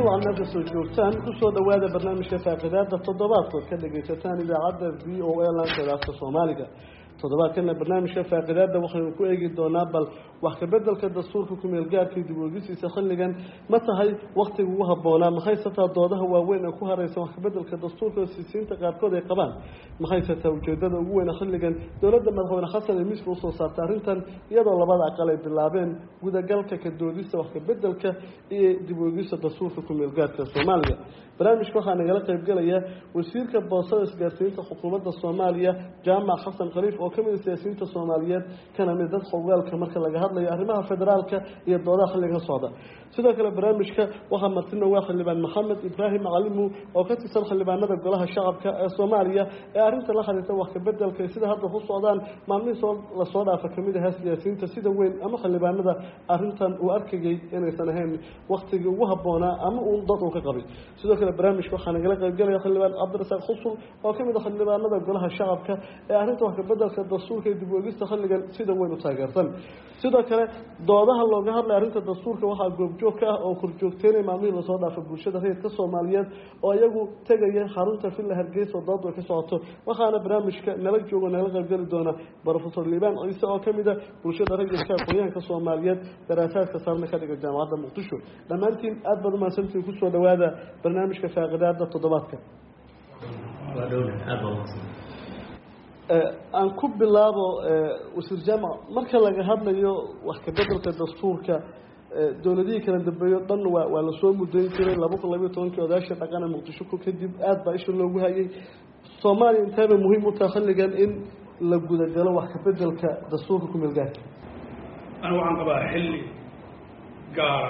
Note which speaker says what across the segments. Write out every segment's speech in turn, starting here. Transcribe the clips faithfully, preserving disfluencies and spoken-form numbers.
Speaker 1: وعنا بسوجوتان كسر دوادة برنامج كفاقدات التضباط كدقيتان إذا عدى في أو إل أن ثلاثة صومالية تضباط كنا برنامج كفاقدات وخلنا كويجي دونابل وحكبدل كدستور كم يلقى في دبوجيس يسخن جن متى هاي وقت وها بونا مخيسة الضوضة هو وين أكوها رئيس وحكبدل كدستور كسيسين تقاركود يقبان مخيسة وجودة وين خلنا جن دولة مدخونا خاصة الميس وصوص تاريخا يدا الله بعد عقلي باللعبين وده قال كدوديس وحكبدل ك دبوجيس الدستور كم يلقى في الصومالية برنامج كوها نجلق يبقى وسير كباصة إسقاطين حكومة الصومالية جامع حسن خليف وكم السياسيين الصوماليين كان من ذات خوال كمركز لجهاد arrimaha federaalka iyo doodaha xilliga socda sidoo kale barnaamijka waxa martina waa xildhibaan Maxamed Ibrahim Calimu oo ka tirsan xildhibaanada golaha shacabka ee Soomaaliya ee arinta la xiriirta wax ka bedelka sida hadda ku socdaan maalmihiis la soo dhaafay kamid ah siyaasiyiinta sida weyn ama xildhibaanada arintan uu arkayay inaysan ahayn waqtigii ugu habboonaa ama uu dad uu ka qabay sidoo kale barnaamijka waxa naga qayb galay xildhibaan Cabdirasaaq Xusul oo kamid ah xildhibaanada golaha shacabka ee arinta wax ka bedelka dastuurka dib u eegista xilligan sida weyn u taageersan sidoo kale doodaha looga hadlay arinta dastuurka waxa goobjoog ka ah oo korjoogteynay maamulka soo dhaafay bulshada reerka Soomaaliyeed oo iyagu tagay xarunta fil Hargeysa dood ka socoto waxaana barnaamijka nala joogo nala qayb gali doona Professor Liban Ciise oo kamid ah bulshada reerka qoyaanka Soomaaliyeed daraasaadka saarna ka dhiga jaamacadda Muqdisho dhamaantiin aad baad ma santii ku soo dhawaada barnaamijka faaqidaada toddobaadka
Speaker 2: waa dowlad aad baad
Speaker 1: aan ku bilaabo wasiir jaamac marka laga hadlayo wax ka bedelka dastuurka dowladihii kala dambeeyo dhan waa waa la soo mudayn jiray laba kun iyo laba iyo toban odaasha dhaqana Muqdisho ku kadib aad baa isha loogu hayay Soomaaliya intaba muhiim u tahay xilligan in la guda galo wax ka bedelka dastuurka ku meelgaarka
Speaker 3: ana waxaan qabaa xilli gaar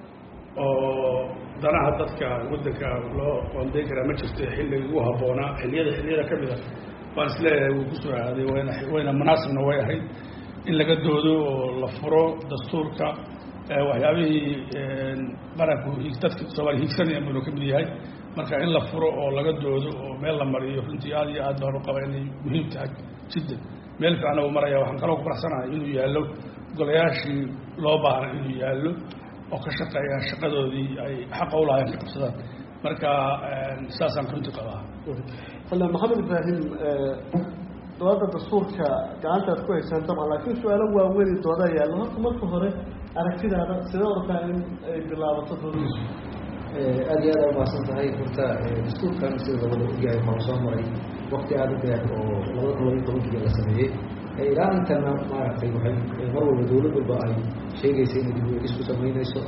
Speaker 3: oo danaha dadka wadanka loo qoondeyn kara ma jirto xilliga ugu habboonaa xilliyada xilliyada ka mid ah baan isleeyahay wuu ku soo aaday wayna wayna munaasibna way ahayd in laga doodo oo la furo dastuurka waxyaabihii qaranku dadka Soomaaliya higsanaya inuu ka mid yahay marka in la furo oo laga doodo oo meel la mariyo runtii aad iyo aad baan u qabaa inay muhiim tahay jiddan meel fiican oo maraya waxaan kaloo ku faraxsanahay inuu yaallo golayaashii loo baahnaa inuu yaallo oo ka shaqeeya shaqadoodii ay xaq u lahaayeen ka qabsadaan marka saasaan runtii qabaa
Speaker 1: xildhibaan Maxamed Ibrahim dooda dastuurka gacantaad ku haysan dabcan laakiin su'aalo waaweyn dooda yaalo horta marka hore aragtidaada sidoo orkaa in ay bilaabato doodiisu
Speaker 4: aad iyo aad u baasan tahay horta dastuurkan sida lagu ogyahay waxaa soo maray waqti aad u dheer oo laba kun iyo tobankii la sameeyey ilaa intana maaragtay waxay mar walba dowlad walba ay sheegaysay inay dib u eegis ku samaynayso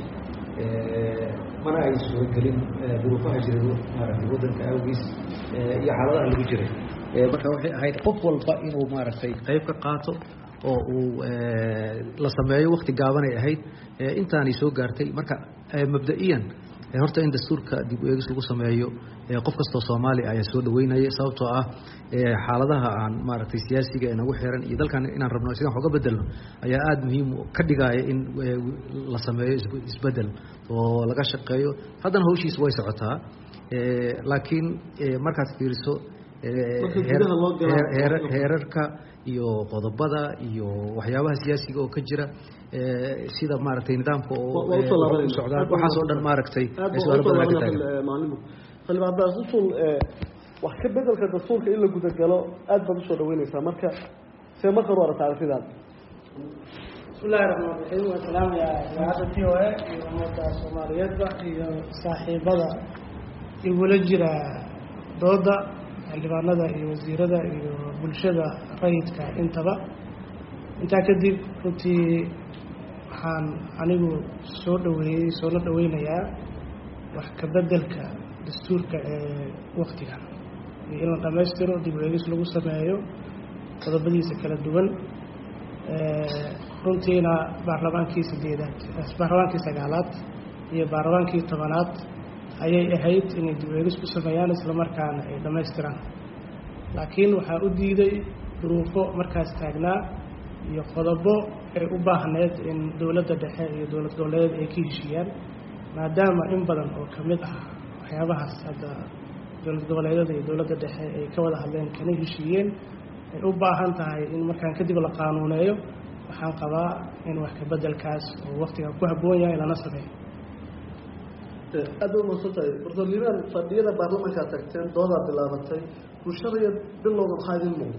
Speaker 4: mana ay suuragelin duruufaha jiray maaragtay waddanka awgiis iyo xaaladaha lagu jiray marka waxay ahayd qof walba inuu maaragtay qayb ka qaato oo uu la sameeyo waqti gaaban ay ahayd intaanay soo gaartay marka mabda'iyan horta in dastuurka dib u eegis lagu sameeyo qof kastoo Soomaali ayaa soo dhaweynaya sababtoo ah xaaladaha aan maaragtay siyaasiga ee nagu xiran iyo dalkan inaan rabno sidaan xoga bedelno ayaa aad muhiim ka dhigaya in la sameeyo isbedel oo laga shaqeeyo haddana hawshiis way socotaa laakiin markaad fiiriso heerarka iyo qodobada iyo waxyaabaha siyaasiga oo ka jira sida maaragtay nidaamka oo socdaan waxaas oo dhan maaragtay su'aalo badan ka taagan
Speaker 1: xildhibaan Xusul wax ka bedelka dastuurka in la guda galo aad baad u soo dhaweynaysaa marka see marka hore taariikhdaada
Speaker 5: bismillaahir rahmaanir rahiim wa salaam ya raadati oo iyo ummadda Soomaaliyeed iyo saaxiibada igula jira dooda xildhibaanada iyo wasiirada iyo bulshada rayidka intaba intaa kadib runtii waxaan anigu soo dhaweeyay soo la dhaweynayaa wax ka bedelka dastuurka ee waqtiga in la dhameystiro dib u eegis lagu sameeyo qodobadiisa kala duwan runtiina baarlamaankii sideedaad baarlamaankii sagaalaad iyo baarlamaankii tobanaad ayay ahayd inay dib u eegis ku sameeyaan isla markaana ay dhameystiraan laakiin waxaa u diiday duruufo markaas taagnaa iyo qodobo ay u baahneed in dowladda dhexe iyo dowlad goboleed ay ka heshiiyaan maadaama in badan oo ka mid ah waxyaabahaas hadda dowlad goboleedyada iyo dowladda dhexe ay ka wada hadleen kana heshiiyeen ay u baahan tahay in markaan kadib la qaanuuneeyo waxaan qabaa in wax ka bedelkaas oo waqtiga ku habboon yahay lana sameeyo
Speaker 1: aad u maasantay doctor liibaan fadhiyada baarlamaanka tagteen doodaa bilaabatay bulshada iyo bilowda maxaa idin muuqda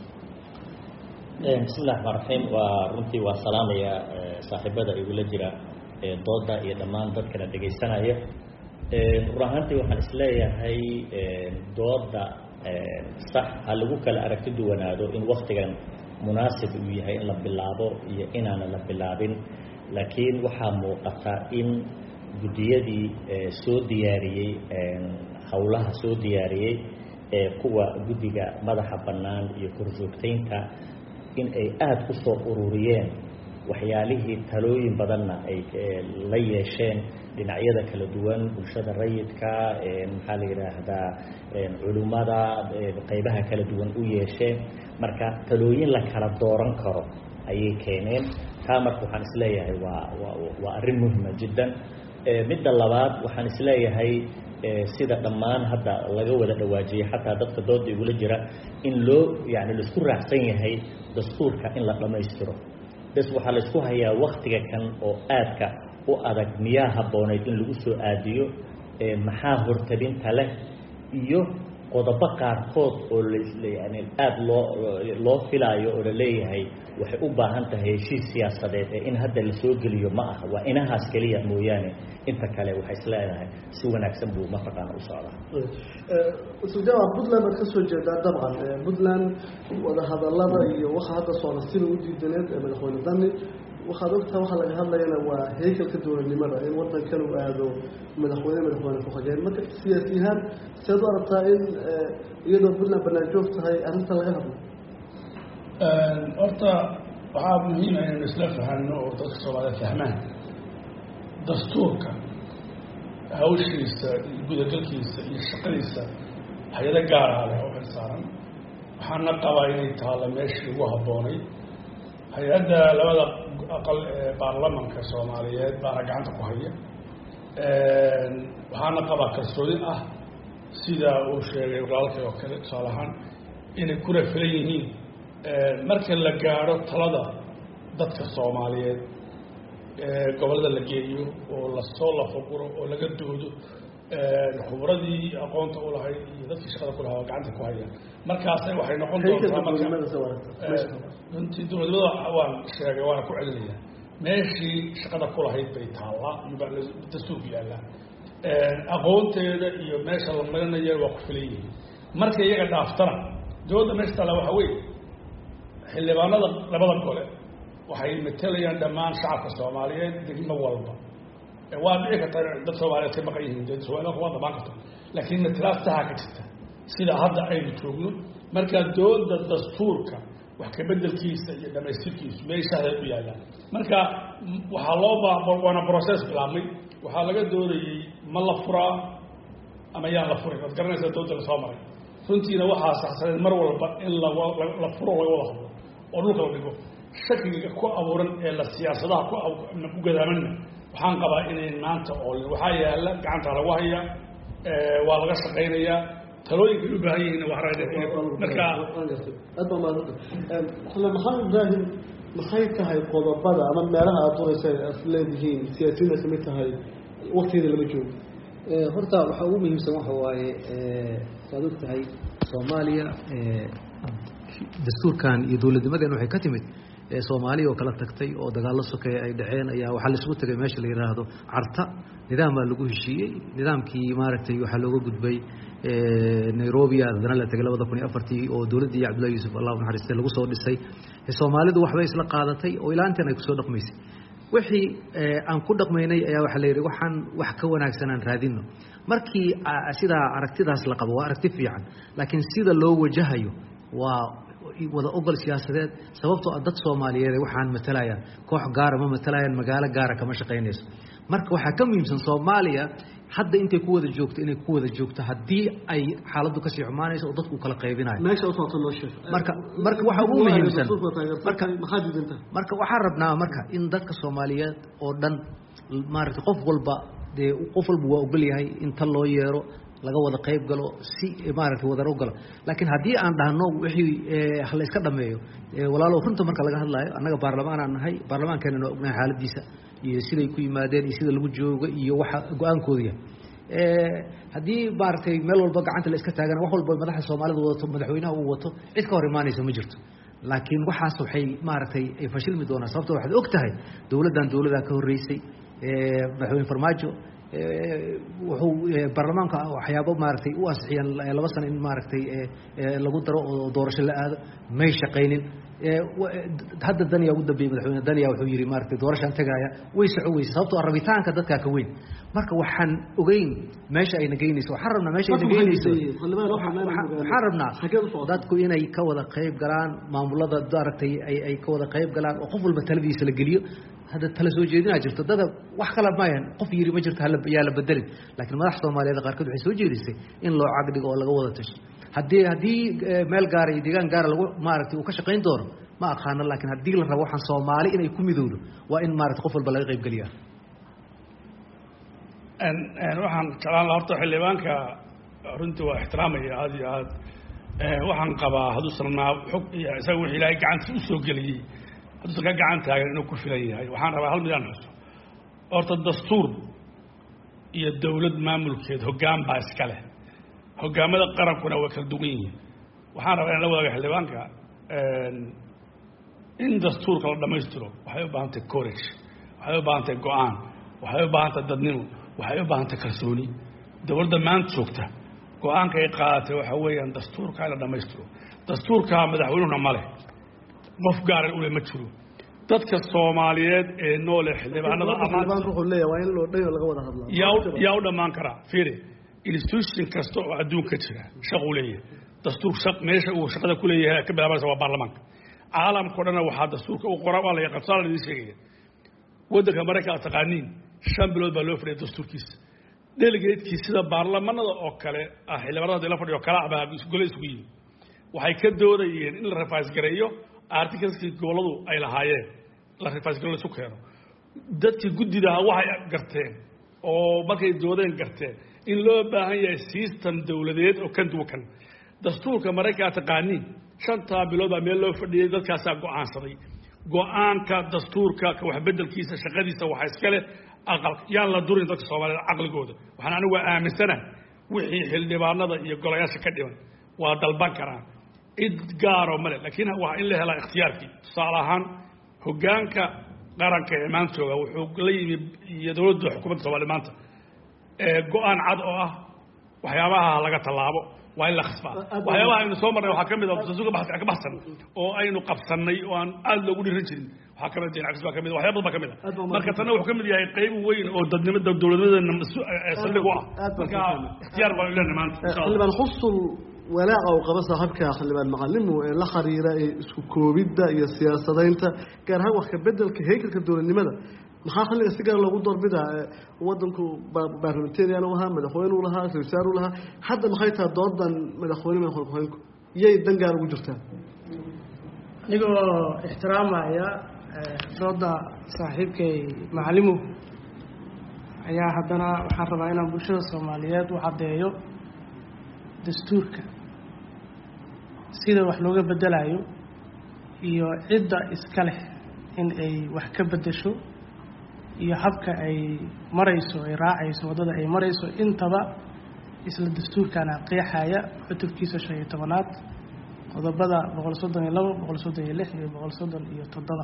Speaker 2: بسم الله الرحمن الرحيم ورنتي والسلام يا صاحبada igula jira dooda iyo dhamaan dadkana dhageysanaya ruuxantii waxaan isleeyahay dooda sax hal lagu kala aragti duwanaado in waqtigan munaasib uu yahay in la bilaabo iyo inaan la bilaabin laakiin waxa muuqata in gudiyadii soo diyaariyay hawlaha soo diyaariyay kuwa gudiga madaxa banaan iyo korjoogteynta in ay aad ku soo ururiyeen waxyaalihii talooyin badanna ay la yeesheen dhinacyada kala duwan bulshada rayidka maxaa la yiraahdaa culimada qaybaha kala duwan u yeesheen marka talooyin la kala dooran karo ayay keeneen taa marka waxaan isleeyahay waa waa arrin muhiim jiddan midda labaad waxaan isleeyahay sida dhammaan hadda laga wada dhawaajiyay xataa dadka dooda igula jira in loo yani la isku raacsan yahay dastuurka in la dhamaystiro bas waxaa la isku hayaa waqtiga kan oo aadka u adag miyaa habboonayd in lagu soo aadiyo maxaa hortabinta leh iyo qodobo qaarkood oo yani aad loo loo filaayo oo la leeyahay waxay u baahan tahay heshiis siyaasadeed in hadda la soo geliyo ma aha waa inahaas kaliya mooyaane inta kale waxay isleedahay si wanaagsan buu mataqaana u socdaa
Speaker 1: suudaa Puntland ka soo jeeda dabcan Puntland wada hadallada iyo waxa hadda soo sida u diidaneed ee madaxweyne Dani waxaad ogtahay waxa laga hadlayana waa heekalka dowladnimada in wadankan uu aado madaxweyne madaxweyne ku xigeen marka siyaasiyiin sidoo aragtaa in iyadoo Puntland banaanjoog tahay arrinta laga hadlo
Speaker 3: horta waxaa muhiim ah in isla fahanno oo dadka Soomaaliyeed fahmaan dastuurka hawshiisa gudagalkiisa iyo shaqadiisa hay'ado gaar ah leh oo xilsaaran waxaana qabaa inay taalo meeshii ugu habboonay hay-adda labada aqal ee baarlamanka Soomaaliyeed baana gacanta ku haya waxaana qabaa kalsooni ah sida uu sheegay walaalkay oo kale tusaale ahaan inay ku rafilan yihiin marka la gaaro talada dadka Soomaaliyeed gobolada la geeyo oo la soo la faquro oo laga doodo khubradii aqoonta u lahayd iyo dadkii shaqada ku lahaa gacanta ku haya markaas waxay noqon doontaa marka intii dowladda waan sheegay waan ku celinayaa meeshii shaqada ku lahayd bay taala iyo dastuur yaala aqoonteeda iyo meesha la marinayo waa ku filayeen marka iyaga dhaaftana dowladda meesha taala waxa weey xildhibaanada labada gole waxay matalayaan dhammaan shacabka Soomaaliyeed degmo walba waa dhici karta dad Soomaaliyeed ka maqan yihiin dad Soomaaliyeed waa dhammaan karta laakiin matalaadta ka jirta sida hadda ay joogno marka dowladda dastuurka wax ka bedelkiisa iyo dhamaystirkiisa meesha ay u yaalaan marka waxa loo baahan wana process bilaabmay waxa laga doodayay ma la furaa ama yaa la furay wad garanaysaa dowladda la soo maray runtiina waxa saxsan mar walba in la la furo laga wada hadlo oo dhulka la dhigo shakiga ku abuuran ee la siyaasadaha ku ku gadaamanna waxaan qabaa inay maanta oo waxa yaala gacanta lagu haya ee waa laga shaqeynayaa talooyinka u baahan yihiin wax raadin marka
Speaker 1: aad baa maadada ee maxamed ibraahim maxay tahay qodobada ama meelaha aad doonaysaa asleedihiin siyaasiyiinta kamid tahay waqtigeeda lama joogo
Speaker 4: ee horta waxa ugu muhiimsan waxa waaye ee saad og tahay Soomaaliya ee dastuurkan iyo dowladnimadeena waxay ka timid ee Soomaaliya oo kala tagtay oo dagaal sokay ay dhaceen ayaa waxa la isugu tagay meesha la yiraahdo Carta nidaam lagu heshiiyay nidaamkii maaragtay waxa looga gudbay ee Nairobi adana la tagay labada kun iyo afartii oo dowladda Cabdullaahi Yuusuf Allah u naxariistay lagu soo dhisay ee Soomaalidu waxba isla qaadatay oo ilaantan ay ku soo dhaqmaysay wixii aan ku dhaqmaynay ayaa waxa la yiri waxaan wax ka wanaagsan aan raadino markii sida aragtidaas la qabo waa aragti fiican laakiin sida loo wajahayo waa wada ogol siyaasadeed sababtoo ah dad Soomaaliyeed waxaan matalayaan koox gaar ah ma matalayaan magaalo gaar ah kama shaqeynayso marka waxa ka muhiimsan Soomaaliya hadda intay ku wada joogto inay ku wada joogto hadii ay xaaladdu ka sii xumaanayso oo dadku kala qaybinayo
Speaker 1: meesha u soo loo sheeg
Speaker 4: marka marka waxa ugu muhiimsan
Speaker 1: marka maxaa diidanta
Speaker 4: marka waxa rabnaa marka in dadka Soomaaliyeed oo dhan maaragtay qof walba de qof walba waa ogol yahay in tal loo yeero laga wada qayb galo si maaragtay wadar u galo laakiin haddii aan dhahno wixii la iska dhameeyo walaalow runta marka laga hadlaayo annaga baarlamaan aan nahay baarlamaankeena noo ognahay xaaladiisa iyo siday ku yimaadeen iyo sida lagu joogo iyo waxa go-aankooda yahay haddii maaragtay meel walba gacanta la iska taagana wax walba madaxda soomaalida wadato madaxweynaha uu wato cid ka hor imaanaysa ma jirto laakiin waxaas waxay maaragtay ay fashilmi doonaan sababtoo waxaad og tahay dowladdan dowladaa ka horreysay madaxweyne farmaajo wuxuu baarlamaanka waxyaabo maaragtay u ansixiyeen laba sano in maaragtay lagu daro oo doorasho la aado may shaqaynin hadda daniya ugu dambeeyey madaxweyne daniya wuxuu yidhi maaragtay doorashaan tagaaya way soco weyse sababtoo rabitaanka dadkaa ka weyn marka waxaan ogeyn meesha ayna geynayso waxaan rabnaa meesha ayna geynayso waxaan rabnaa dadku inay ka wada qayb galaan maamulada maaragtay ay ay ka wada qayb galaan oo qof walba taladiisa la geliyo hadda tala soo jeedinaa jirto dada wax kale maayan qof yiri ma jirto yaa la bedelin laakiin madaxda Soomaaliyeed qaarkood waxay soo jeedisay in loo caqdigo oo laga wada tasho haddii haddii meel gaar iyo deegaan gaar lagu maaragtay uu ka shaqayn doono ma aqaana laakiin haddii la rabo waxaan Soomaali inay ku midowdo waa in maaragtay qof walba laga qayb geliyaa
Speaker 3: ان ان waxaan jeclaan lahaa horta xildhibaanka runtii waa ixtiraamaya aad iyo aad waxaan qabaa haduu sanaa xog iyo isaga wixii ilaahay gacanta u soo galiyay haduu ka gacan taagan inuu ku filan yahay waxaan rabaa hal midaan xuso horta dastuur iyo dawlad maamulkeed hoggaan baa iska leh hoggaamada qarankuna waa kala duwan yihiin waxaan rabaa in la wada xildhibaanka in dastuurka la dhameystiro waxay u baahan tahay courage waxay u baahan tahay go'aan waxay u baahan tahay dadnimo waxay u baahan tahay kalsooni dawladda maanta joogta go'aanka ay qaadatay waxa weeyaan dastuurka la dhameystiro dastuurka madaxweynuhuna ma leh qof gaar ah u leh ma jiro dadka Soomaaliyeed ee nool xildhibaanada
Speaker 1: amaanka wuxuu leeyahay waa in loo dhayo laga wada hadlaa
Speaker 3: yaa yaa u dhamaan kara fiiri institution kasta oo adduunka jira shaqo u leeyahay dastuur shaq meesha uu shaqada ku leeyahay ka bilaabaysa waa baarlamaanka caalamka dhan waxa dastuurka uu qoraa waa la yaqaan la sheegay waddanka Mareykanka taqaaniin shan bilood baa loo fadhiyay dastuurkiisa delegatekiisa sida baarlamaanada oo kale ah xildhibaanada la fadhiyo kala ah gole isugu yimid waxay ka doodayeen in la revise gareeyo articleski goboladu ay lahaayeen la revise gareeyo isku keeno dadkii guddiga waxay garteen oo markay doodeen garteen in loo baahan yahay system dawladeed oo kan duwan dastuurka Mareykanka taqaaniin shanta bilood baa meel loo fadhiyay dadkaas go'aansaday go'aanka dastuurka wax bedelkiisa shaqadiisa waxa iska leh aqal yaan la durin dadka Soomaaliyeed aqligooda waxaan anigu aaminsanahay wixii xildhibaanada iyo golayaasha ka dhiman waa dalban karaan cid gaar oo male laakiin waa in la helo ikhtiyaarkii tusaale ahaan hoggaanka qaranka ee maanta jooga wuxuu la yimid iyo dawladda xukuumadda Soomaaliya maanta ee go'aan cad oo ah waxyaabaha laga talaabo waa in la khasbaa waxyaabaha aynu soo marnay waxaa ka mid ah dastuurka baxsan ka baxsan oo aynu qabsanay oo aan aad loogu dhiran jirin waxaa ka mid ah caqs baa ka mid ah waxyaabo badan ka mid ah marka tan wuxuu ka mid yahay qayb weyn oo dadnimada dawladnimada saldhig u ah marka ikhtiyaar baa ilaa maanta
Speaker 1: xildhibaan xusul walaaca uu qaba saaxiibka xildhibaan macallimu ee la xiriira isku koobidda iyo siyaasadaynta gaar ahaan wax ka bedelka heerka dawladnimada maxaa xilliga si gaar loogu doorbidaa waddanku baarlamentarian u ahaa madaxweyne u lahaa ra'iisul wasaare u lahaa hadda maxay tahay doodan madaxweyne madaxweyne yay dan gaar ugu jirtaa
Speaker 5: anigoo ixtiraamaya dooda saaxiibkay macallimu ayaa haddana waxaan rabaa inaan bulshada Soomaaliyeed u caddeeyo dastuurka sida wax looga bedelayo iyo cidda iska leh in ay wax ka bedesho iyo habka ay marayso ay raacayso wadada ay marayso intaba isla dastuurkana qeexaya cutubkiisa shan iyo tobanaad qodobada boqol soddon iyo labo boqol soddon iyo lix iyo boqol soddon iyo toddoba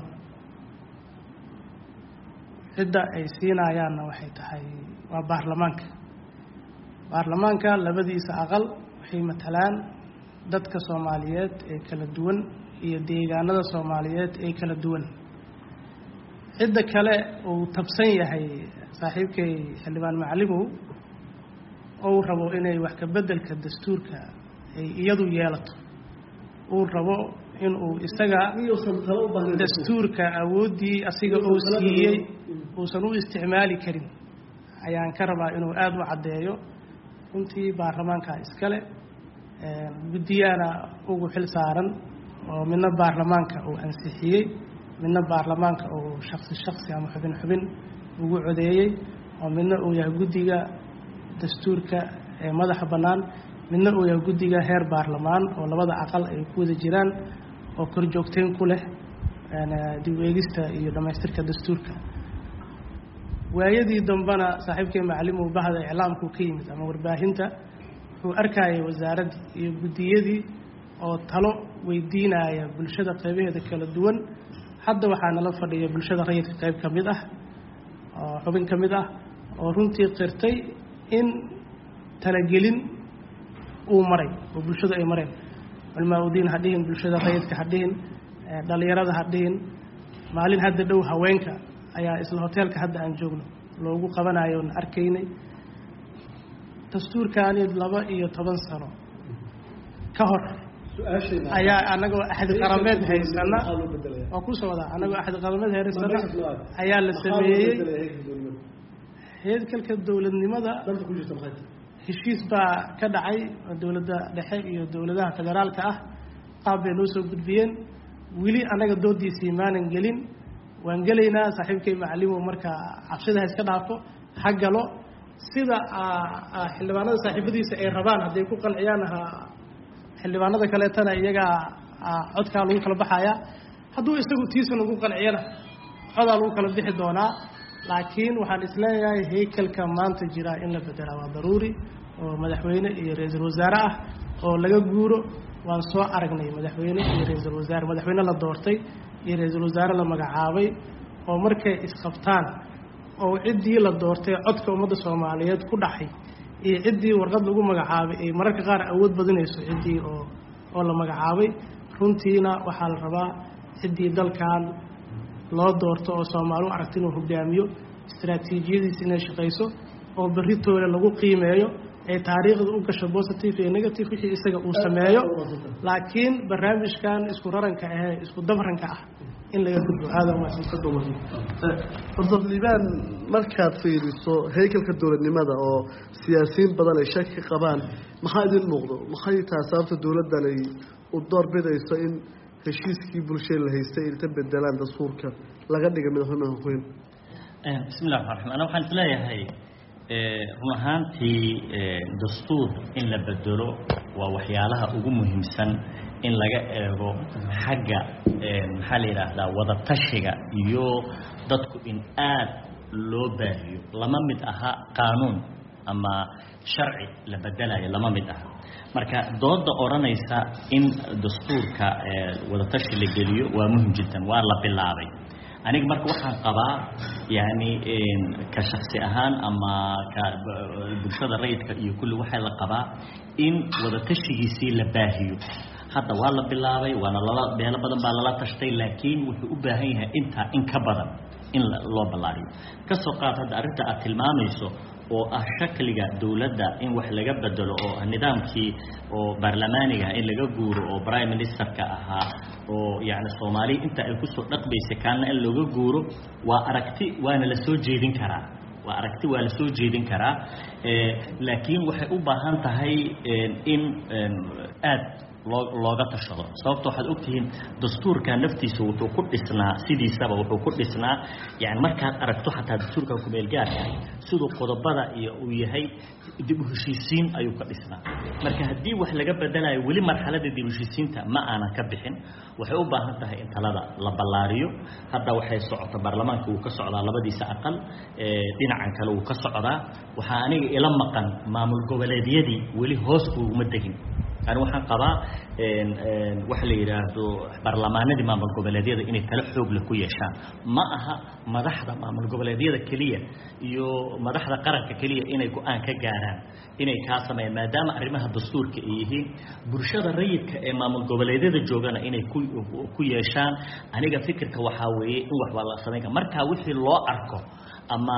Speaker 5: cidda ay siinayaanna waxay tahay waa baarlamaanka baarlamaanka labadiisa aqal waxay matalaan dadka Soomaaliyeed ee kala duwan iyo deegaanada Soomaaliyeed ee kala duwan cidda kale uu tabsan yahay saaxiibkay xildhibaan macallimu oo rabo inay wax ka bedelka dastuurka ay iyadu yeelato uu rabo in uu isaga dastuurka awoodii asiga uu siiyay uusan u isticmaali karin ayaan ka rabaa inuu aad u caddeeyo intii baarlamaanka iskale guddiyana ugu xil saaran oo midna baarlamaanka uu ansixiyay midna baarlamaanka uu shakhsi shakhsi ama xubin xubin ugu codeeyay oo midna uu yahay guddiga dastuurka ee madaxa bannaan midna uu yahay guddiga heer baarlamaan oo labada aqal ay ku wada jiraan oo korjoogteyn ku leh dib u eegista iyo dhammaystirka dastuurka. waayadii dambana saaxiibkay macallim uu bahda iclaamku ka yimid ama warbaahinta wuxuu arkayay wasaaraddii iyo guddiyadii oo talo weydiinaya bulshada qaybaheeda kala duwan. hadda waxaa nala fadhiya bulshada rayidka qayb ka mid ah oo xubin ka mid ah oo runtii qirtay in talagelin uu maray oo bulshada ay mareen. culmaa udiin ha dhihin, bulshada rayidka ha dhihin, dhalinyarada ha dhihin. maalin hadda dhow haweenka ayaa isla hoteelka hadda aan joogno loogu qabanayo oon arkaynay. dastuurkaani laba iyo toban sano ka hor ayaa anagoo axdi qarameed haysana oo ku soo wadaa anagoo axdi qarameed haysana ayaa la sameeyey heerkalka dowladnimada. heshiis baa ka dhacay dowladda dhexe iyo dowladaha federaalka ah, qaab bay noo soo gudbiyeen. weli anaga doodiisii maanan gelin, waan gelaynaa. saaxiibkay macallimo marka cabsida ha iska dhaafo, ha galo sida xildhibaanada saaxiibadiisa ay rabaan. hadday ku qanciyaan xildhibaanada kaleetana iyagaa codkaa lagu kala baxaya. hadduu isagu tiisa lagu qanciyana codaa lagu kala bixi doonaa. laakiin waxaan isleeyahay haykalka maanta jira in la bedelaa waa daruuri, oo madaxweyne iyo ra-iisul wasaare ah oo laga guuro. waan soo aragnay madaxweyne iyo ra-iisul wasaare, madaxweyne la doortay iyo ra-iisul wasaare la magacaabay oo markay isqabtaan oo ciddii la doortay codka ummadda soomaaliyeed ku dhaxay iyo ciddii warqad lagu magacaabay ay mararka qaar awood badinayso ciddii oo oo la magacaabay. runtiina waxaa la rabaa ciddii dalkan loo doorto oo Soomaali u aragti inuu hogaamiyo, istiraatiijiyadiisa inay shaqeyso oo berritooda lagu qiimeeyo ee taariikhda u gasho positive iyo negative wixii isaga uu sameeyo. laakiin barnaamijkan isku raranka ah isku dabranka ah in laga gudbo aad u
Speaker 1: wanaagsan. liibaan markaad fiiriso haykalka dowladnimada oo siyaasiyiin badan ay shaki qabaan, maxaa idin muuqdo? maxay tahay sababta dowladdan ay u door bidayso in heshiiskii bulshada la haystay inta bedelaan dastuurka laga dhiga madaxweynaha haween?
Speaker 2: bismillahi rahmaani rahiim. ana waxaan isleeyahay run ahaantii dastuur in la bedelo waa waxyaalaha ugu muhiimsan in laga eego xagga maxaa la yidhaahdaa wada tashiga iyo dadku in aad loo baahiyo. lama mid aha qaanuun ama sharci la bedelayo, lama mid aha. marka dooda oranaysa in dastuurka wada tashi la geliyo waa muhiim jiddan, waa la bilaabay. aniga marka waxaan qabaa yani ka shakhsi ahaan ama ka bulshada rayidka iyo kulli waxa la qabaa in wada tashigiisii la baahiyo. hadda waa la bilaabay, waana lala beelo badan baa lala tashtay, laakiin wuxuu u baahan yahay intaa in ka badan in loo ballaariyo. ka soo qaad hadda arrinta aad tilmaamayso oo ah shakliga dowladda in wax laga bedelo oo nidaamkii oo baarlamaaniga in laga guuro oo prime ministerka ahaa oo yani Soomaali inta ay ku soo dhaqbaysay kaana in laga guuro waa aragti waana la soo jeedin karaa waa aragti waa la soo jeedin karaa ee laakiin waxay u baahan tahay in aad looga tashado. sababtoo waxaad ogtihiin dastuurka naftiisa wuxuu ku dhisnaa sidiisaba wuxuu ku dhisnaa yani markaad aragto xataa dastuurka ku meel gaarka sidoo qodobada iyo uu yahay dib u heshiisiin ayuu ka dhisnaa. marka haddii wax laga bedelayo weli marxaladda dib u heshiisiinta ma aanan ka bixin, waxay u baahan tahay in talada la ballaariyo. hadda waxay socota baarlamaanka uu ka socdaa labadiisa aqal, ee dhinacan kale uu ka socdaa. waxaa aniga ila maqan maamul goboleedyadii weli hoos uguma degin. أنا وحنا قضاء وحلا يراهدو برلمانة ما من قبلادية إني تلحق لكوية شان ما أها مدحضة ما من قبلادية كلية يو مدحضة قرن كلية إني كأن كجاران إني كاسمة ما دام أرمها الدستور كإيه برشاد الريد كإمام القبلادية الجوجانا إني كوي كوية شان أنا جا فكر كوحاوي وحوالله صدقة مركا وحي الله أركو أما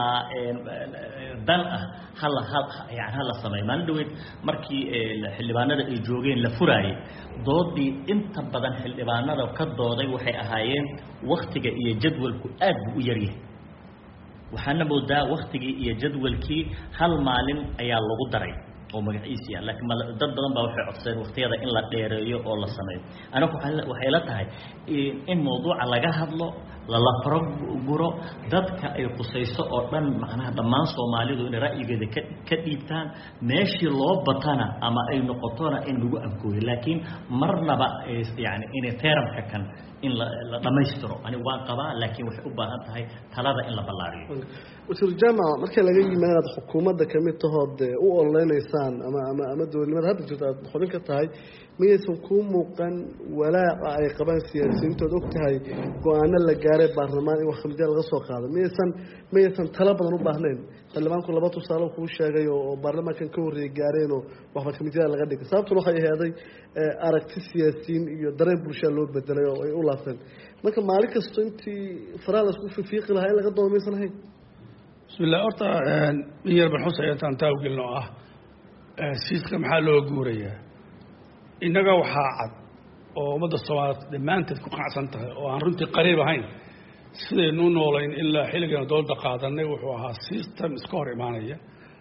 Speaker 2: دنقة هلا هلا يعني هلا صمي ما ندوي مركي حلبانة الجوجين لفراي ضدي أنت بدن حلبانة وكضاضي وحي أهايين وقت جاء جدول كأب ويريه وحنا بودا وقت جاء جدول كي هل معلم أي الله قدري oo magaciisa yahay laakiin dad badan baa waxay codsadeen waqtiyada in la dheereeyo oo la sameeyo anagu waxay la tahay in mowduuca laga hadlo la faro guro dadka ay qusayso oo dhan macnaha dhammaan Soomaalidu in ra'yigeeda ka dhiibtaan meeshii loo batana ama ay noqotona in lagu ankooyo laakiin marnaba yani in teeramka kan in la dhamaystiro ani waan qabaa laakiin waxay u baahan tahay talada in la ballaariyo
Speaker 1: wasiir jaamac marka laga yimaado xukuumadda kamid tahood u ololeynaysan ama ama ama dowladnimada hadda jirta xubin ka tahay miyaysan ku muuqan walaaca ay qabaan siyaasiyiintood og tahay go'aano la gaaray baarlamaan in wax kamid laga soo qaado miyaysan miyaysan talo badan u baahnayn xildhibaanku laba tusaale kuu sheegay oo baarlamaankan ka horreeyay gaareen oo waxba kamid laga dhigay sababtuna waxay ahayd aragti siyaasiyiin iyo dareen bulshada loo bedelay oo ay u laafteen marka maalin kasta intii faraha la isku fiiqi lahaa in laga doomaysan ahayn
Speaker 3: بسم الله أرتا مير بالحسن يتنتهي وقلنا آه سيسك محله جورية إنك وحاعد ومدى الصوات لما أنت تكون عسنتها وعن رنتي قريبة هين سيد نون ولا إلا حيلنا دول دقائق نوحوها سيستم سكور إيمانية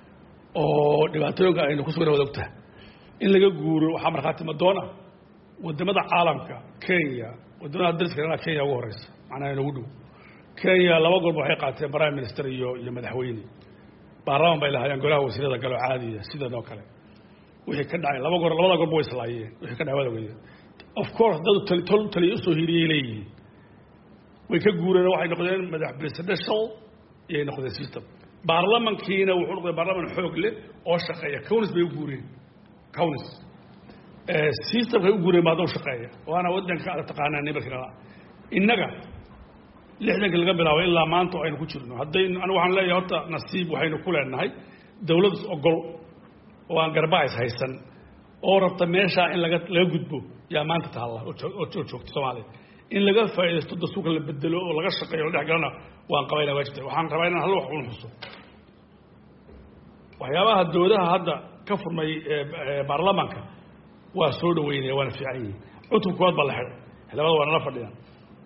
Speaker 3: ودبعتلوك إنه كسر ودكتها إن لقى جورو وحمر خاتم الدونا والدمدة عالمك كينيا والدونا درس كنا كينيا وورس معناه نودو كينيا لما قلبوا حقيقة برايم مينستر يو يمدحويني بارام بيلها ينقلها وسيدة قالوا عادية سيدة نو كله وهي كدعي لما قلبوا لما قلبوا إسرائيل وهي كدعي ولا ويا of course ده تل تل تلي أسوهيري لي ويكجورنا واحد نقدر مدح presidential يعني نقدر سيستم برلمان كينا وحول برلمان حقله أو شقية كونس بيجورين كونس سيستم بيجورين ما دو شقية وأنا ودنا كأر تقانا نبكرنا إنك لحنا كل قبل أو إلا ما أنتوا عين كتشرنا هدين أنا وحنا لا يهتا نصيب وحين كل النهاي دولة أقول وأن قربايس هيسن أو ربط ماشى إن لقت لا يجدبو يا ما أنت تعالى وتشوف تسمعلي إن لقى فايدة تد السوق اللي بدلوا ولقى الشقية وده حجرنا وأن قبيلة واجد وحن قبيلنا هلو حقول حصو وحيابها الدولة هذا كفر ما برلمانك وسود ويني وأنا في عيني عطوا كواد بالحر هلا وأنا نفر يعني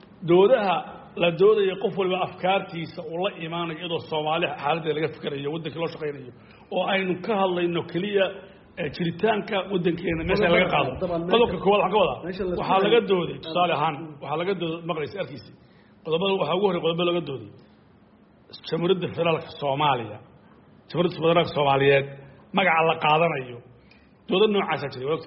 Speaker 3: دولها la doodayo qof walba afkaartiisa oo la iimaanay iyadoo Soomaali xaaladda laga fikirayo wadanka loo shaqeynayo oo aynu ka hadlayno kaliya jiritaanka wadankeena meesha laga qaado qodobka koowaad waxa ka wada waxa laga dooday tusaale ahaan waxa laga dooday maqlays arkiisi qodobada waxa ugu horeeya qodobada laga dooday jamhuuriyadda federaalka Soomaaliya jamhuuriyadda federaalka Soomaaliyeed magaca la qaadanayo doodo noocaas ah jiray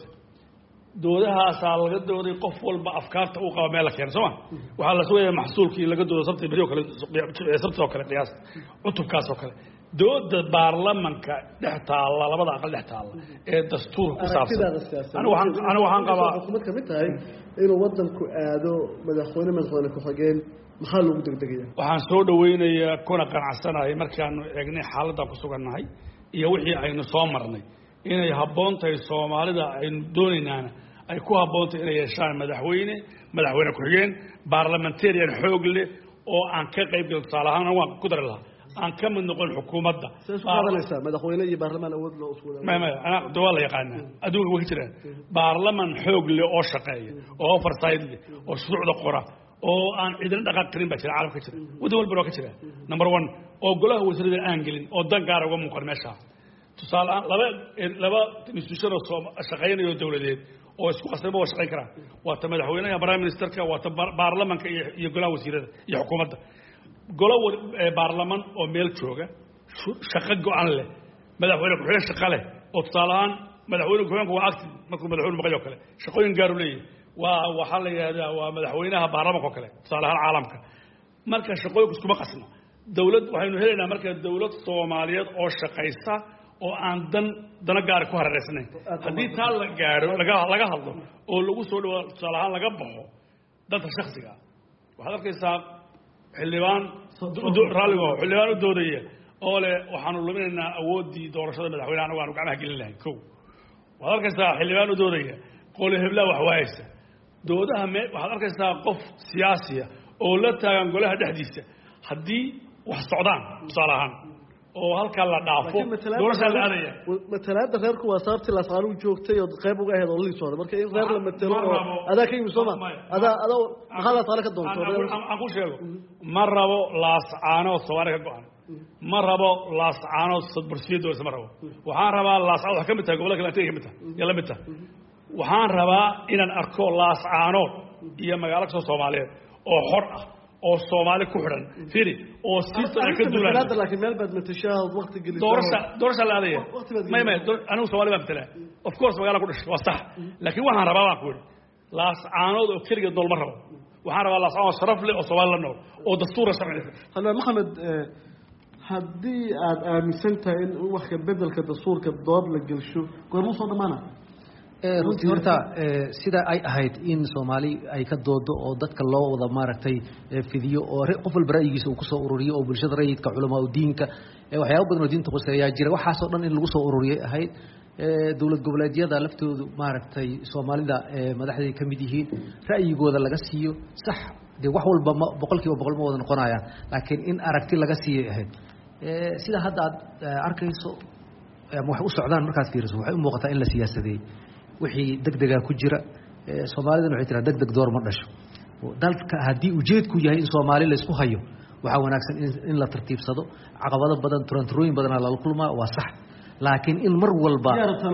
Speaker 3: doodahaas laga dooday qof walba afkaarta uu qabo meel la keenay Soomaa waxa la soo yeeray maxsuulkii laga doodo sabti bariyo kale sabtoo kale qiyaas cutubkaas oo kale dooda baarlamaanka dhextaala labada aqal dhextaala ee dastuurka ku saabsan ana waxaan ana waxaan qabaa
Speaker 1: xukuumad kamid tahay inuu wadanku aado madaxweyne madaxweyne ku xigeen maxaa lagu degdegaya
Speaker 3: waxaan soo dhaweynayaa kuna qanacsanahay markaan eegnay xaaladda ku sugannahay iyo wixii aynu soo marnay inay habboon tahay Soomaalida aynu doonaynaa ay ku habboon tahay inay yeeshaan madaxweyne madaxweyne ku xigeen parliamentarian xoog leh oo aan ka qayb galin salahan waan ku dar lahaa aan ka mid noqon xukuumadda
Speaker 1: qaadanaysa madaxweyne iyo baarlamaan awood loo usoo
Speaker 3: ma ma ana dawal yaqaana adduunka way jiraan baarlamaan xoog leh oo shaqeeya oo oversight leh oo shuruucda qora oo aan ciidan dhaqan karin ba jira caalamka jira wada walba oo ka jira number one oo golaha wasiirada aan gelin oo dan gaar uga muuqan meesha tusaale laba laba institution oo shaqeynaya dawladeed oo isku qasab oo shaqeyn kara waa ta madaxweynaha prime ministerka waa ta baarlamaanka iyo golaha wasiirada iyo xukuumadda golaha baarlamaan oo meel jooga shaqo go'an leh madaxweyne ku xigeen shaqo leh oo tusaalahan madaxweyne ku xigeenku waa active markuu madaxweyne maqayo kale shaqooyin gaar u leeyahay waa waxa la yiraahdaa waa madaxweynaha baarlamaanka kale tusaalahan caalamka marka shaqooyinku isku qasna dawlad waxaynu helaynaa marka dawlad Soomaaliyeed oo shaqeysa oo aan dan dana gaar ku hareereysnayn hadii taa la gaaro laga laga hadlo oo lagu soo dhawaado tusaalahan laga baxo dadka shakhsiga waxa arkaysaa xildhibaan raaligo xildhibaan u doodaya oo leh waxaanu luminaynaa awoodii doorashada madaxweynaha anagu aanu gacmaha gelin lahayn kow waxa arkaysaa xildhibaan u doodaya qole hebla wax waaysa doodaha waxa arkaysaa qof siyaasiya oo la taagan golaha dhexdiisa hadii wax socdaan tusaalahan oo halka la dhaafo doorashada la aadaya
Speaker 1: matalaada reerku waa sababtii la saaru joogtay oo qayb uga ahayd oo la soo marka in reer la matalo adaa ka yimid Soomaa adaa adaa maxaa la taala ka doonto
Speaker 3: aan ku sheego ma rabo laas aano Soomaaliya ka go'an ma rabo laascaanood sadbursiyeed oo isma rabo waxaan rabaa laascaanood wax ka mid tahay gobolka kale intay ka mid tahay iyo la mid tahay waxaan rabaa inaan arko laascaanood iyo magaalo kasta Soomaaliyeed oo xor ah oo Soomaali ku xiran firi oo siista ay ka duulaan
Speaker 1: laakiin meel bad matashaad waqti gelin
Speaker 3: doorasha doorasha la adeeyo ma ma anigu Soomaali baan tala of course magaalo ku dhashay waa sax laakiin waxaan rabaa waan ku yiri laascaanood oo kaliya dool ma rabo waxaan rabaa laascaanood sharaf leh oo Soomaali la nool oo dastuur sharci
Speaker 1: hada maxamed haddii aad aaminsan tahay in wax ka bedelka dastuurka dood la gelsho goorma soo dhamaana
Speaker 4: runtii horta sida ay ahayd in Soomaali ay ka doodo oo dadka loo wada maaragtay fidiyo oo qof walba ra'yigiisa uu ku soo ururiyo oo bulshada rayidka culimada diinka waxyaabo badan oo diinta qoseeyaa jira waxaas oo dhan in lagu soo ururiyay ahayd dawlad goboleedyada laftoodu maaragtay Soomaalida madaxdii ka mid yihiin ra'yigooda laga siiyo sax de wax walba boqolkiiba boqol ma wada noqonayaan laakiin in aragti laga siiyay ahayd sida hadda aad arkayso wax u socdaan markaad fiiriso waxay u muuqataa in la siyaasadeeyay wixii degdega ku jira Soomaalidana waxay tiraa degdeg door ma dhasho dalka hadii ujeedku yahay in Soomaali la isku hayo waxa wanaagsan in la tartiibsado caqabado badan turanturooyin badan la kulmaa waa sax laakiin in mar walba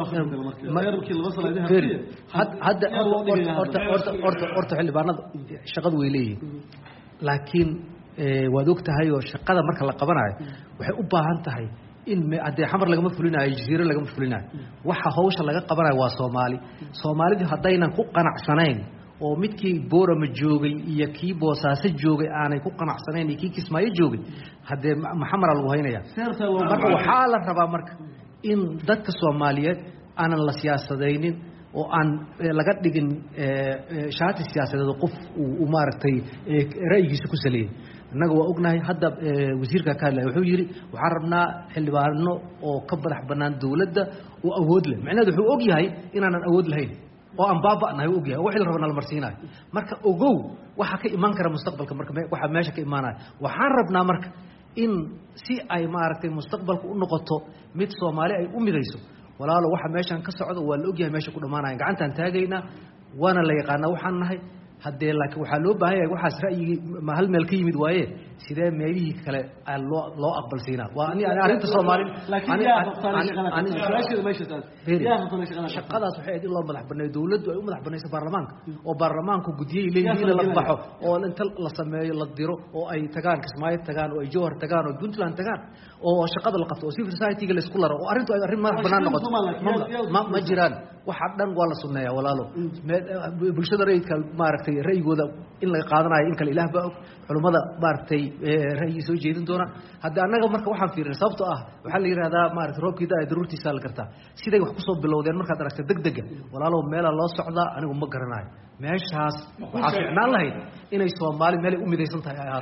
Speaker 4: hadda horta horta horta horta xildhibaanada shaqadu way leeyihiin laakiin waad ogtahay oo shaqada marka la qabanayo waxay u baahan tahay in hadee xamar lagama fulinayo jasiiro lagama fulinayo waxa hawsha laga qabanayo waa Soomaali Soomaalida hadaynan ku qanacsanayn oo midkii Boorama joogay iyo kii Boosaaso joogay aanay ku qanacsanayn iyo kii Kismaayo joogay hadee maxamar lagu haynaya marka waxa la rabaa marka in dadka Soomaaliyeed aanan la siyaasadeynin oo aan laga dhigin shaati siyaasadeed qof uu maaragtay ra'yigiisa ku saleeyay annaga waa ognahay hadda wasiirka ka hadlay wuxuu yiri waxaan rabnaa xildhibaano oo ka madax banaan dawladda oo awood leh macnaheedu wuxuu og yahay inaanan awood lahayn oo aan baaba'nahay og yahay wixii la rabana la marsiinayo marka ogow waxa ka iman kara mustaqbalka marka waxa meesha ka imaanaya waxaan rabnaa marka in si ay maaragtay mustaqbalku u noqoto mid Soomaali ay u midayso walaalo waxa meeshan ka socdo waa la og yahay meesha ku dhamaanaya gacantan taagayna waana la yaqaan waxaan nahay hadee laakiin waxa loo baahan yahay waxaas ra'yigi ma hal meel ka yimid waaye sidee meelihii kale loo loo aqbalsiina waa ani arinta Soomaali
Speaker 1: laakiin yaa qabtaan ani su'aasheeda meesha taas yaa qabtaan shaqada
Speaker 4: shaqadaas waxay aad in loo madax banay dawladdu ay u madax banayso baarlamaanka oo baarlamaanku gudiyay leeyihiin la baxo oo inta la sameeyo la diro oo ay tagaan Kismaayo tagaan oo ay Jowhar tagaan oo Puntland tagaan oo shaqada la qabto oo civil society-ga la isku laro oo arintu ay arin madax banaan noqoto ma jiraan waxa dhan waa la sunneeyaa walaalo bulshada rayidka maaragtay ra'yigooda in laga qaadanayo in kale ilaah baa og culimada maaragtay ra'yi soo jeedin doona hadda annaga marka waxaan fiirinay sababtoo ah waxaa la yiraahdaa maaragtay roobkii daa daruurtiisa la kartaa siday wax ku soo bilowdeen markaad aragtay degdega walaalo meela loo socdaa anigu ma garanayo meeshaas waxaa fiicnaan lahayd inay Soomaali meel u midaysan tahay ay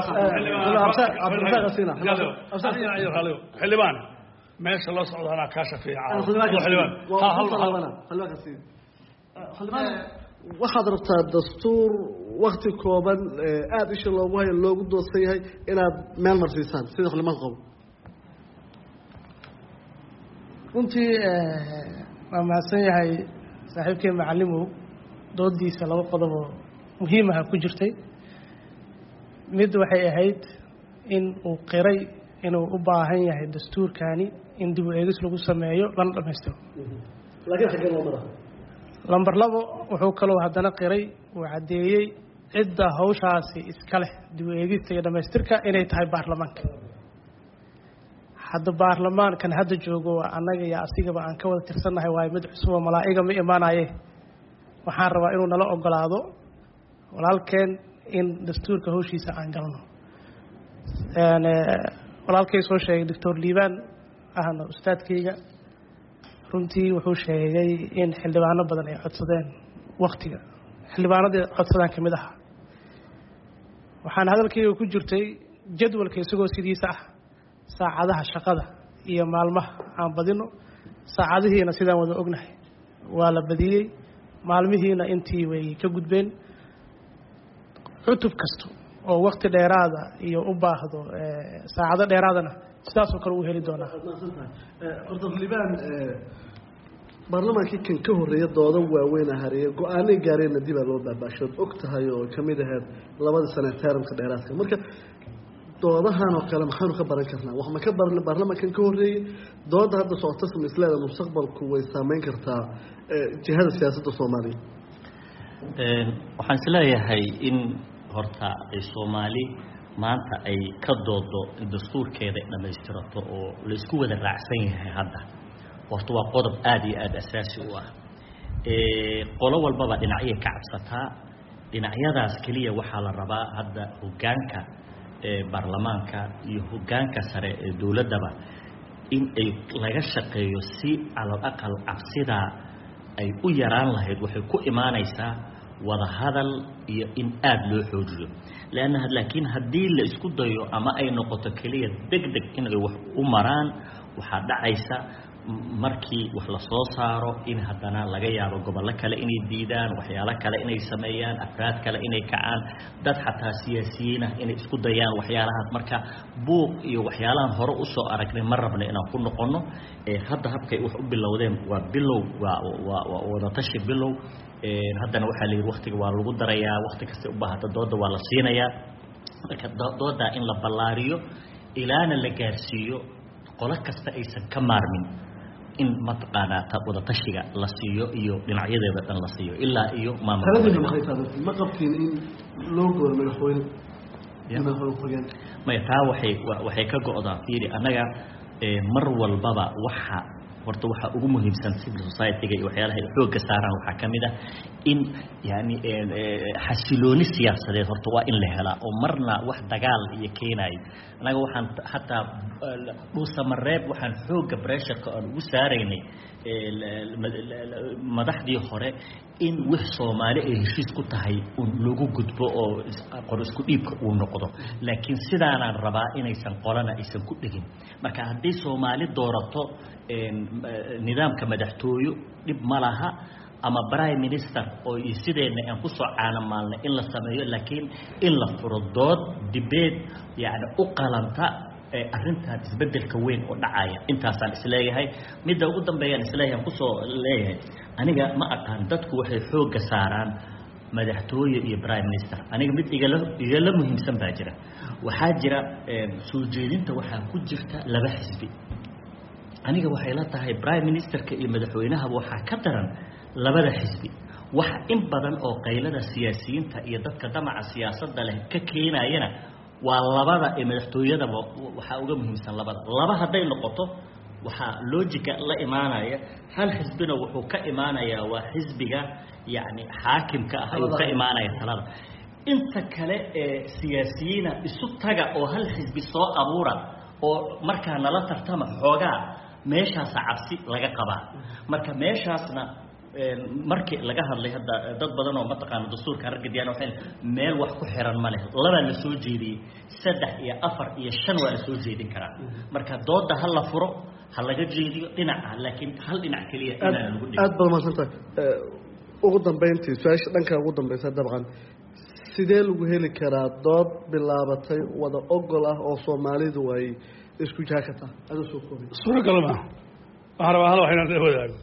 Speaker 3: ahaato xildhibaan meesha loo socdo ana ka shaqeeyaa xildhibaan
Speaker 1: ha hal halwana halwa ka siin xildhibaan waxaad rabtaa dastuur waqti kooban aad isha loogu hayo loogu doodsan yahay inaad meel marsiisaan sida xildhibaan qabo
Speaker 5: runtii waa mahadsan yahay saaxiibkeen macallimow doodiisa laba qodob oo muhiim ah ku jirtay mid waxay ahayd in uu qiray inuu u baahan yahay dastuurkani in dib u eegis lagu sameeyo lana dhamaystiro
Speaker 1: laakiin xagee loo maraa
Speaker 5: lambar labo wuxuu kaloo haddana qiray uu caddeeyey cidda hawshaasi iska leh dib u eegista iyo dhamaystirka inay tahay baarlamaanka hadda baarlamaankan hadda joogo annaga iyo asigaba aan ka wada tirsannahay waayo mid cusub oo malaa'iga ma imaanaye waxaan rabaa inuu nala ogolaado walaalkeen in dastuurka hawshiisa aan galno walaalkay soo sheegay doctor Liibaan ahna ustaadkayga runtii wuxuu sheegay in xildhibaano badan ay codsadeen waqtiga xildhibaanadii codsadaan kamid ah waxaan hadalkayga ku jirtay jadwalka isagoo sidiisa ah saacadaha shaqada iyo maalmaha aan badino saacadihiina sidaan wada ognahay waa la badiyey maalmihiina intii way ka gudbeen cutub kasto oo waqti dheeraada iyo u baahdo saacado dheeraadana sidaas oo kale uu heli doonaa
Speaker 1: horta Liibaan baarlamaankii kan ka horeeyay doodo waaweyn ahareeyay go'aanay gaareen dib loo baabaasho og tahay oo kamid ahayd labada sano taariikhda dheeraadka marka doodahan oo kale maxaanu ka baran karnaa wax ma ka baran baarlamaankan ka horreeyay dooda hadda socota isleeda mustaqbalku way saameyn kartaa jihada siyaasadda Soomaaliya
Speaker 2: waxaan isleeyahay in horta ay Soomaali maanta ay ka doodo dastuurkeeda dhamaystirato oo la isku wada raacsan yahay hadda horta waa qodob aad iyo aad asaasi u ah ee qolo walba dhinacyo ka cabsataa dhinacyadaas kaliya waxa la rabaa hadda hoggaanka ee baarlamaanka iyo hoggaanka sare ee dawladda in ay laga shaqeeyo si calal aqal cabsida ay u yaraan lahayd waxay ku imaanaysaa wada hadal iyo in aad loo xoojiyo laana laakiin hadii la isku dayo ama ay noqoto kaliya degdeg in ay wax u maraan waxa dhacaysa markii wax la soo saaro in haddana laga yaabo gobol kale inay diidaan waxyaalo kale inay sameeyaan afraad kale inay kacaan dad xataa siyaasiyiin ah inay isku dayaan waxyaalahaas marka buuq iyo waxyaalahan hore u soo aragnay mar rabna inaan ku noqono ee hadda habkay wax u bilowdeen waa bilow waa waa wada tashi bilow ee haddana waxa la yiri waqtiga waa lagu darayaa waqti kasta u baahata dooda waa la siinayaa marka dooda in la ballaariyo ilaana la gaarsiiyo qolo kasta aysan ka maarmin in matqaana ta wada tashiga la siiyo iyo dhinacyadeeda dhan la siiyo ilaa iyo
Speaker 1: maamulka ma qabtiin in loo goor madaxweyne ina hawlqayan
Speaker 2: ma taa waxay waxay ka go'daa fiiri anaga mar walbaba waxa horta waxa ugu muhiimsan civil society-ga iyo waxyaalaha ay xoog saaraan waxa kamid ah in yaani xasilooni siyaasadeed horta waa in la helaa oo marna wax dagaal iyo keenay anaga waxaan hatta dhuusamareeb waxaan xoog pressure-ka aan ugu saaraynay madaxdii hore in wax Soomaali ay heshiis ku tahay oo lagu gudbo oo qor isku dhiibka uu noqdo laakiin sidaanaan rabaa inaysan qolana aysan ku dhigin marka haddii Soomaali doorato nidaamka madaxtooyo dib malaha ama prime minister oo isideena aan ku soo caanamalnay in la sameeyo laakiin in la furo dood debate yaani u qalanta arrintan isbedelka weyn oo dhacaya intaasaan isleeyahay midda ugu dambeeyaan isleeyahay ku soo leeyahay aniga ma aqaan dadku waxay xoog saaraan madaxtooyo iyo prime minister aniga mid igala igala muhiimsan baa jira waxa jira soo jeedinta waxa ku jirta laba xisbi aniga waxay la tahay prime ministerka iyo madaxweynaha waxa ka daran labada xisbi wax in badan oo qaylada siyaasiyiinta iyo dadka damaca siyaasadda leh ka keenayana waa labada ee madaxtooyada waxa uga muhiimsan labada laba haday noqoto waxa logic la imaanaya hal xisbina wuxuu ka imaanaya waa xisbiga yaani xaakimka ah ayuu ka imaanaya talada inta kale ee siyaasiyiina isu taga oo hal xisbi soo abuura oo marka nala tartama xoogaa meeshaas cabsi laga qabaa marka meeshaasna markii laga hadlay hadda dad badan oo mataqaan dastuurka argagayaan waxay meel wax ku xiran ma leh laba la soo jeediyay saddex iyo afar iyo shan waa la soo jeedin karaa marka dooda hal la furo hal laga jeediyo dhinaca laakiin hal dhinac kaliya inaan lagu dhigo
Speaker 1: aad badan maasanta ugu dambeyntii su'aasha dhanka ugu dambaysa dabcan sidee lagu heli karaa dood bilaabatay wada ogol ah oo Soomaalidu ay isku jaakata aad soo koobay
Speaker 3: suura kalma waxa rabaa hal waxaan la wadaago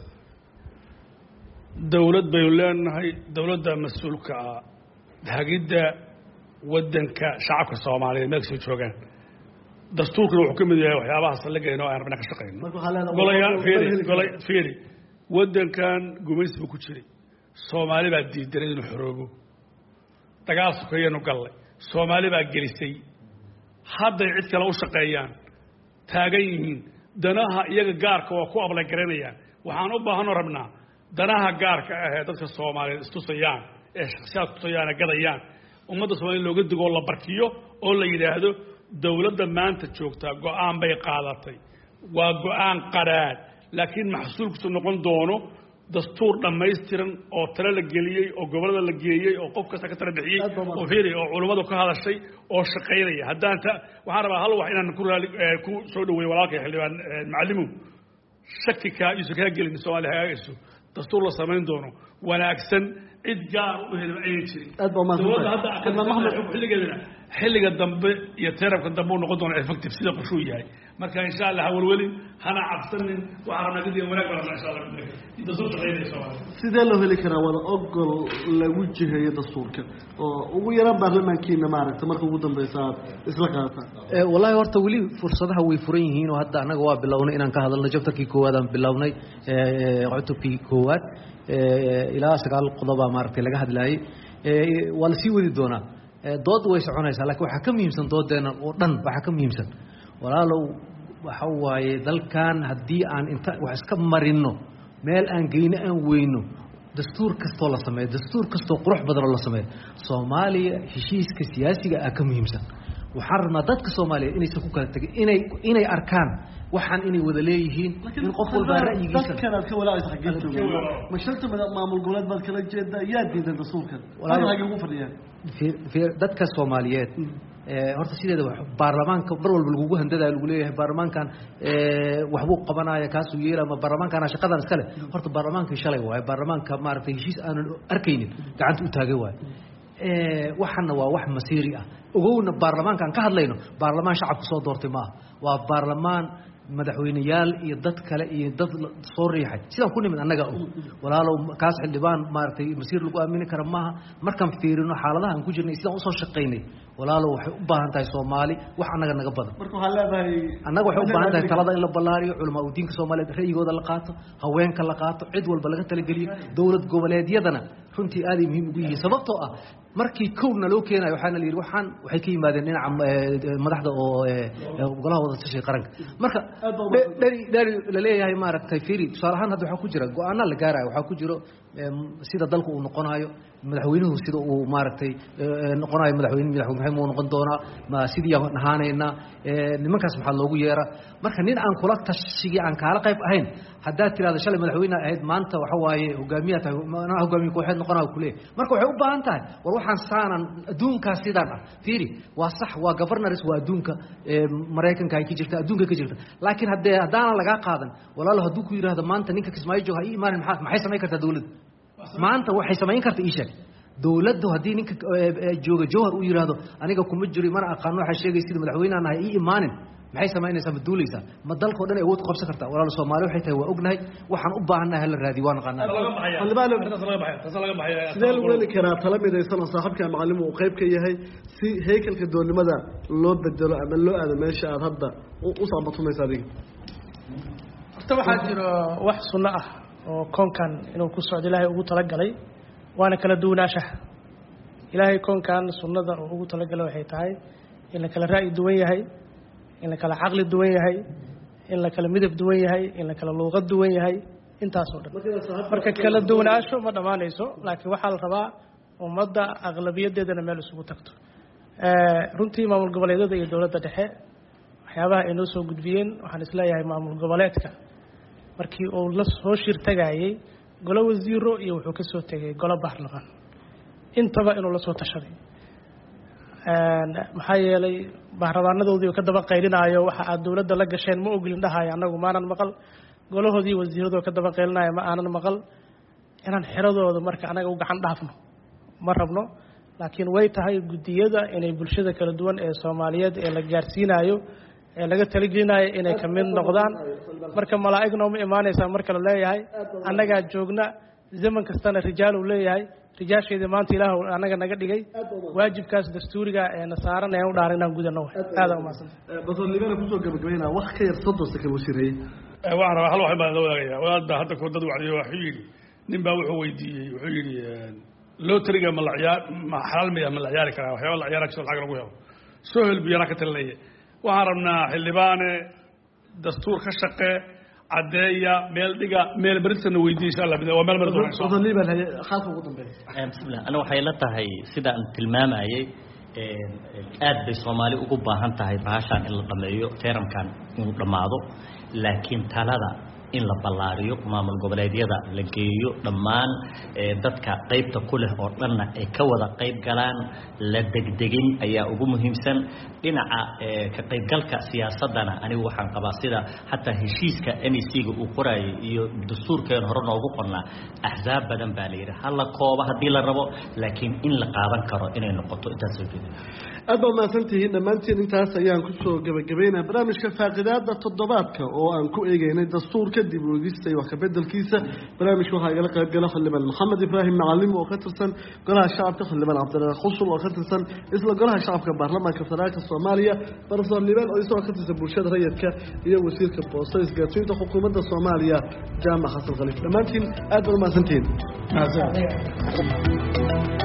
Speaker 3: dawlad bay leenahay dawladda mas'uulka ah hagida wadanka shacabka Soomaaliyeed meel soo joogan dastuurku wuxuu ka mid yahay waxyaabaha salageeno aan rabna ka shaqeyno golaya fiiri golay fiiri wadankan gumaysiga ku jiray Soomaali baa diiday inuu xoroobo dagaal suuqaynu galay Soomaali baa gelisay hadda cid kale u shaqeeyaan taagan yihiin danaha iyaga gaarka oo ku ablay garanayaan waxaan u baahanoo rabnaa danaha gaarka ah ee dadka Soomaaliyeed istusayaan ee shakhsiyaad tusayaan gadayaan ummadda Soomaaliyeed looga digo la barkiyo oo la yiraahdo dawladda maanta joogta go'aan bay qaadatay waa go'aan qaraad laakiin maxsuulkiisu noqon doono dastuur dhammaystiran oo tala la geliyay oo gobolada la geeyay oo qof kasta ka tala bixiyay oo fiiri oo culimadu ka hadashay oo shaqeynaya haddaan ta waxaan rabaa hal wax inaan ku raali ku soo dhaweeyo walaalkay xildhibaan macallimu shaki ka isu ka gelin Soomaaliya hagaagisu dastuur la sameyn doono wanaagsan cid gaar u helin ayay jirin
Speaker 1: aad baa ma
Speaker 3: dowladda hadda xilligeedana xilliga dambe iyo teerabka dambe uu noqon doona effective sida qorshu yahay marka insha Allah walwalin hana cabsanin waxa rabnaa wanaag badan insha Allah inta soo shaqeynayso
Speaker 1: sidee loo heli karaa wada ogol lagu jiheeyo dastuurka oo ugu yaraan baarlamaankiina maaragtay marka ugu dambaysa isla qaata
Speaker 4: ee wallahi horta wali fursadaha way furan yihiin oo hadda anaga waa bilownay inaan ka hadalno jabtarkii koowaad aan bilownay ee cutubkii koowaad ee ilaa sagaal qodob maaragtay laga hadlayay ee wala sii wadi doonaa dood way soconaysaa laakiin waxa ka muhiimsan doodeena oo dhan waxa ka muhiimsan walaalow waxa waaye dalkan haddii aan inta wax iska marino meel aan geyno aan weyno dastuur kastoo la sameeyo dastuur kastoo qurux badan oo la sameeyo Soomaaliya heshiiska siyaasiga ah ka muhiimsan waxaan rabnaa dadka Soomaaliyeed inay ku kala tagin inay inay arkaan waxaan inay wada leeyihiin in qof walba ra'yigiisa
Speaker 1: dadka ka walaacay xaqiiqto ma sharta maamul goboleed baad kala jeedaa yaa diidan dastuurkan walaalaha ugu fadhiyaan
Speaker 4: في dadka Soomaaliyeed ee horta sideeda wax baarlamaanka mar walba lagu handada lagu leeyahay baarlamaankan ee wax uu qabanaya kaas uu yeelay ma baarlamaankan shaqadan iska leh horta baarlamaanka shalay waay baarlamaanka maartay heshiis aan arkaynin gacanta u taagay waay ee waxana waa wax masiiri ah ogowna baarlamaankan ka hadlayno baarlamaan shacabku soo doortay ma waa baarlamaan madaxweynayaal iyo dad kale iyo dad soo riixay sidaan ku nimid annaga walaalow kaas xildhibaan maartay masiir lagu aamini kara maaha markaan fiirino xaaladaha aan ku jirnay sidaan u soo shaqeynay walaalow waxay u baahan tahay Soomaali wax annaga naga badan
Speaker 1: marka waxa leedahay
Speaker 4: annaga waxay u baahan tahay talada in la ballaariyo culimada diinka Soomaaliyeed ra'yigooda la qaato haweenka la qaato cid walba laga tala geliyo dawlad goboleedyadana runtii aad ay muhiim ugu yihiin sababtoo ah markii kowna loo keenay waxaana la yiri waxaan waxay ka yimaadeen dhinaca madaxda oo golaha wada tashay qaranka marka dari dari la leeyahay maaragtay fiiri su'aalahan hadda waxa ku jira go'aano la gaaray waxa ku jiro sida dalku uu noqonayo madaxweynuhu sida uu maaragtay noqonayo madaxweyne madaxweyne uu noqon doona ma sidii aan ahaanayna nimankaas waxa loogu yeera marka nin aan kula tashigi aan kala qayb ahayn hadaa tiraada shalay madaxweyne ahayd maanta waxa waaye hogaamiyada ana hogaamiye kooxeed noqonayo kule marka waxay u baahan tahay war waxaan saanan adduunka sidaan ah fiiri waa sax waa governors waa adduunka Mareykanka ay ka jirta adduunka ka jirta laakiin hadee hadaan laga qaadan walaalo haduu ku yiraahdo maanta ninka Kismaayo jooga ay iimaan maxay sameyn kartaa dawladda maanta waxay sameyn kartaa isha dawladdu hadii ninka jooga jawhar uu yiraahdo aniga kuma jiro mana aqaan waxa sheegay sida madaxweynaha ay imaanin maxay sameynaysaa maduulaysa ma dalka oo dhan ay wad qabsan kartaa walaal Soomaali waxay tahay waa ognahay waxaan u baahanahay hal raadi waan qanaa
Speaker 1: sidee lagu heli karaa tala midaysan oo saaxiibka macallin uu qayb ka yahay si heekalka doonimada loo bedelo ama loo aado meesha aad hadda u saabatunaysa adiga
Speaker 5: horta waxaa jiro wax sunno ah oo koonkan inuu ku socdo Ilaahay ugu tala galay waana kala duwanaanshaha Ilaahay koonkan sunnada uu ugu tala galay waxay tahay in la kala ra'yi duwan yahay in la kala aqli duwan yahay in la kala midab duwan yahay in la kala luqad duwan yahay intaas oo dhan marka kala duwanaansho ma dhamaanayso laakiin waxa la rabaa ummadda aqlabiyadeedana meel isugu tagto ee runtii maamul goboleedyada iyo dawladda dhexe waxyaabaha ay noo soo gudbiyeen waxaan isleeyahay maamul goboleedka markii uu la soo shirtagayay golo wasiiro iyo wuxuu ka soo tagay golo baarlamaan intaba inuu la soo tashaday maxaa yeelay baarlamaanadoodii ka daba qaylinaayo waxa aad dawladda la gasheen ma ogolin dhahay anagu maanan maqal golahoodii wasiiradu ka daba qaylinaayo ma aanan maqal inaan xiradooda marka anaga u gacan dhaafno ma rabno laakiin way tahay gudiyada inay bulshada kala duwan ee Soomaaliyeed ee la gaarsiinayo ee laga talagelinayo inay ka mid noqdaan marka malaa'igna uma imaanaysa marka la leeyahay anaga joogna zaman kastana rijaal uu leeyahay rijaasheeda maanta Ilaahay anaga naga dhigay waajibkaas dastuuriga ee nasaaran ee u dhaarinaan gudano aad u maasan
Speaker 1: basoo libana ku soo gabagabeynaa wax ka yar soddon sano wasiiray
Speaker 3: ee waxaan rabaa hal wax baan wadaagaya wadaadda hadda ku dad wacdiyo wax yiri nin baa wuxuu weydiiyay wuxuu yiri loo tiriga ma la ciyaar ma xalaal miya ma la ciyaari karaa waxyaabo la ciyaara soo xaq lagu helo soo hel biyana ka talinaya waxaan rabnaa xildhibaane dastuur ka shaqee cadeeya meel dhiga meel barisana weydiin insha Allah waa meel mar
Speaker 1: soo liiban xalka ugu dambeeyay
Speaker 2: bismillah ana waxay la tahay sida aan tilmaamayay ee aad bay Soomaali ugu baahan tahay baashan in la dhameeyo teeramkan inuu dhamaado laakiin talada in la ballaariyo maamul goboleedyada la geeyo dhammaan dadka qaybta ku leh oo dhanna ay ka wada qayb galaan la degdegin ayaa ugu muhiimsan dhinaca ka qaybgalka siyaasadana anigu waxaan qabaa sida xataa heshiiska N E C-ga uu qorayay iyo dastuurkeen hore noogu qornaa axzaab badan baa la yidhi hal la kooba haddii la rabo laakiin in la qaadan karo inay noqoto intaas oo jeeda
Speaker 1: aad baa mahadsantihiin dhammaantiin intaas ayaan kusoo gabagabeynaa barnaamijka faaqidaada toddobaadka oo aan ku eegeynay dastuurka dib u eegista iyo wax ka bedelkiisa barnaamijka waxaa igala qayb gala xildhibaan maxamed ibraahim macalim oo ka tirsan golaha shacabka xildhibaan cabdiraaq xusul oo ka tirsan isla golaha shacabka baarlamaanka federaalka soomaaliya barsoor liibaan oo isagoo ka tirsan bulshada rayidka iyo wasiirka boosta isgaarsiinta xukuumadda soomaaliya jaamac xasan khaliif dhammaantiin aad baa mahadsantihiin